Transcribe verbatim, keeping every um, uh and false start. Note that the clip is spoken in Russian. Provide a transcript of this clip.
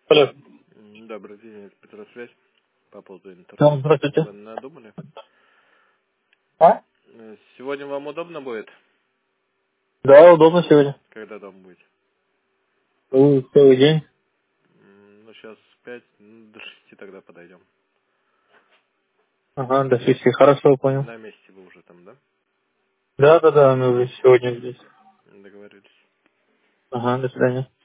Алло. М, Добрый день, это Петросвязь. По поводу Да, интернета. здравствуйте. Вы надумали? А? Э, Сегодня вам удобно будет? Да, удобно сегодня. Когда там будете? Ну, целый день. М, Ну, сейчас пять, ну, до шести тогда подойдем. Ага, до шести. Хорошо, понял. На месте вы уже там, да? Да, да, да, мы уже сегодня здесь. Договорились. Ага, до свидания.